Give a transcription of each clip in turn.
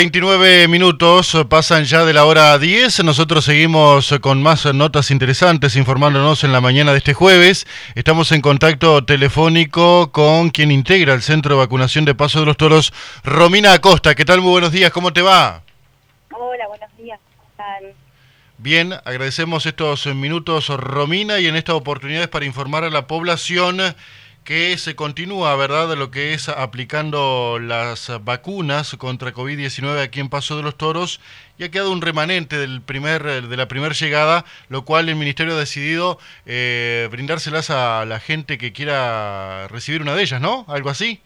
29 minutos pasan ya de la hora 10. Nosotros seguimos con más notas interesantes informándonos en la mañana de este jueves. Estamos en contacto telefónico con quien integra el Centro de Vacunación de Paso de los Toros, Romina Acosta. ¿Qué tal? Muy buenos días, ¿cómo te va? Hola, buenos días. ¿Cómo están? Bien, agradecemos estos minutos, Romina, y en esta oportunidad es para informar a la población que se continúa, ¿verdad?, lo que es aplicando las vacunas contra COVID-19 aquí en Paso de los Toros, y ha quedado un remanente de la primera llegada, lo cual el Ministerio ha decidido brindárselas a la gente que quiera recibir una de ellas, ¿no? ¿Algo así?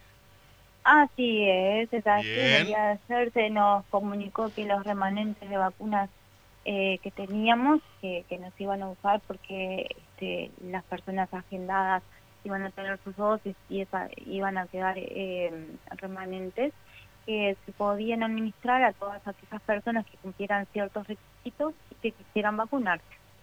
Es así. En el Bien. día de ayer se nos comunicó que los remanentes de vacunas que teníamos, que nos iban a usar porque las personas agendadas iban a tener sus dosis y iban a quedar remanentes, que se podían administrar a todas aquellas personas que cumplieran ciertos requisitos y que quisieran vacunarse.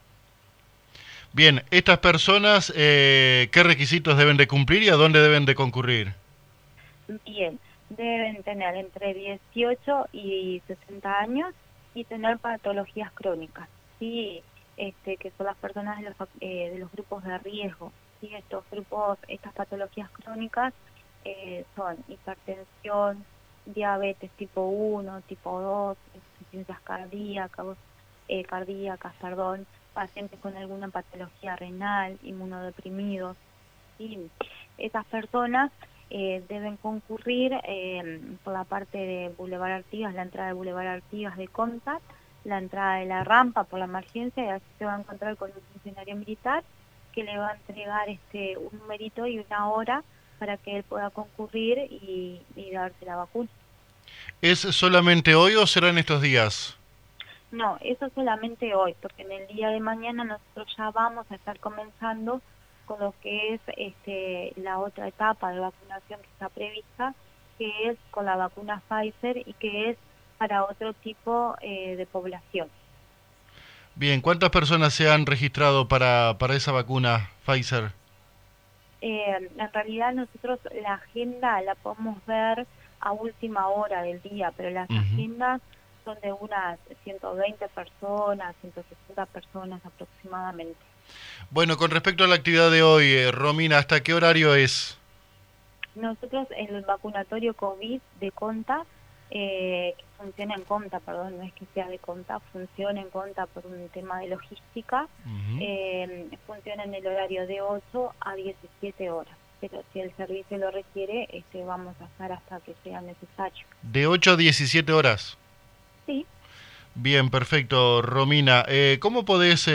Bien, estas personas, ¿qué requisitos deben de cumplir y a dónde deben de concurrir? Bien, deben tener entre 18 y 60 años y tener patologías crónicas, ¿sí? Que son las personas de los grupos de riesgo. ¿Sí? Estos grupos, estas patologías crónicas son hipertensión, diabetes tipo 1, tipo 2, insuficiencias cardíacas, pacientes con alguna patología renal, inmunodeprimidos. ¿Sí? Esas personas deben concurrir por la parte de Boulevard Artigas, la entrada de Boulevard Artigas de Contat, la entrada de la rampa por la emergencia, y así se va a encontrar con un funcionario militar que le va a entregar un numerito y una hora para que él pueda concurrir y darse la vacuna. ¿Es solamente hoy o será en estos días? No, eso solamente hoy, porque en el día de mañana nosotros ya vamos a estar comenzando con lo que es la otra etapa de vacunación que está prevista, que es con la vacuna Pfizer y que es para otro tipo de población. Bien, ¿cuántas personas se han registrado para esa vacuna Pfizer? En realidad nosotros la agenda la podemos ver a última hora del día, pero las Ujú. agendas son de unas 120 personas, 160 personas aproximadamente. Bueno, con respecto a la actividad de hoy, Romina, ¿hasta qué horario es? Nosotros en el vacunatorio COVID de Conta, que funciona en Conta, perdón, no es que sea de Conta, funciona en Conta por un tema de logística, Ujú. funciona en el horario de 8 a 17 horas. Pero si el servicio lo requiere, vamos a estar hasta que sea necesario. De 8 a 17 horas. Sí. Bien, perfecto, Romina. ¿Cómo podés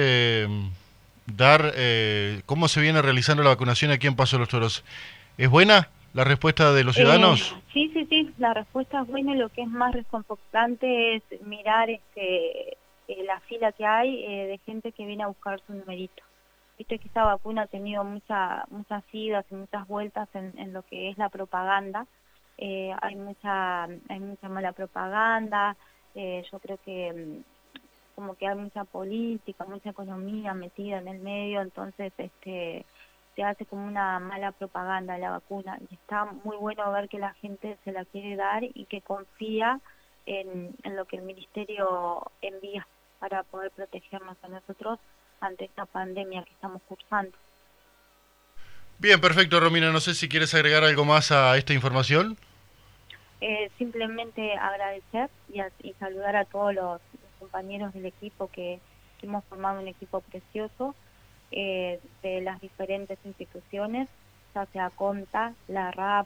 cómo se viene realizando la vacunación aquí en Paso de los Toros? ¿Es buena la respuesta de los ciudadanos? Sí, la respuesta es buena. Lo que es más reconfortante es mirar la fila que hay de gente que viene a buscar su numerito. Viste que esta vacuna ha tenido muchas idas y muchas vueltas en lo que es la propaganda. Hay mucha mala propaganda. Yo creo que como que hay mucha política, mucha economía metida en el medio, entonces se hace como una mala propaganda de la vacuna, y está muy bueno ver que la gente se la quiere dar y que confía en lo que el ministerio envía para poder protegernos a nosotros ante esta pandemia que estamos cursando. Bien, perfecto, Romina. No sé si quieres agregar algo más a esta información. Simplemente agradecer y saludar a todos los compañeros del equipo que hemos formado un equipo precioso, de las diferentes instituciones, ya sea CONTA, la RAP,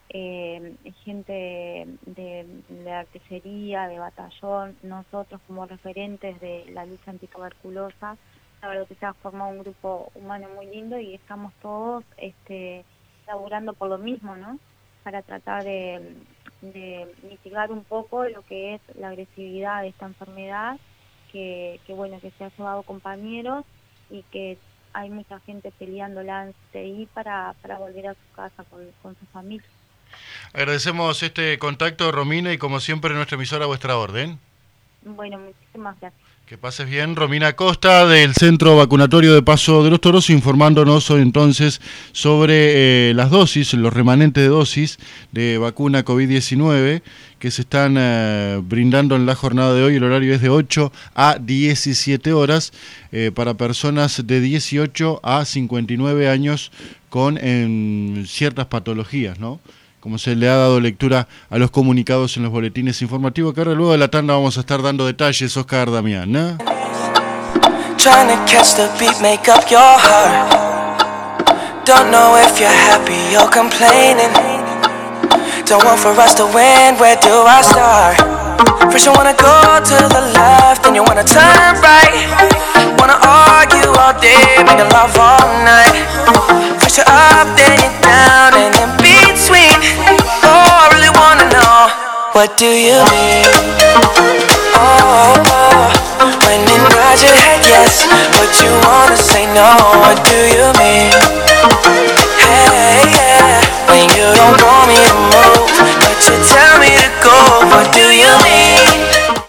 gente de artillería, de batallón, nosotros como referentes de la lucha antituberculosa. La verdad que se ha formado un grupo humano muy lindo y estamos todos laburando por lo mismo, ¿no? Para tratar de mitigar un poco lo que es la agresividad de esta enfermedad, que bueno, que se ha llevado compañeros y que hay mucha gente peleándola en CTI para volver a su casa con su familia. Agradecemos este contacto, Romina, y como siempre, nuestra emisora a vuestra orden. Bueno, muchísimas gracias. Que pases bien, Romina Costa, del Centro Vacunatorio de Paso de los Toros, informándonos entonces sobre las dosis, los remanentes de dosis de vacuna COVID-19 que se están brindando en la jornada de hoy. El horario es de 8 a 17 horas para personas de 18 a 59 años con ciertas patologías, ¿no? Como se le ha dado lectura a los comunicados en los boletines informativos, que ahora luego de la tanda vamos a estar dando detalles, Oscar Damián, ¿no? Trying to catch the beat, make up your heart. Don't know if you're happy or complaining. Don't want for us to win, where do I start? First you wanna go to the left, then you wanna turn right. Wanna argue all day, make love all night. First you're up, then you're down, and in between. Oh, I really wanna know, what do you mean? When you nod your head yes, but you wanna say no, what do you mean?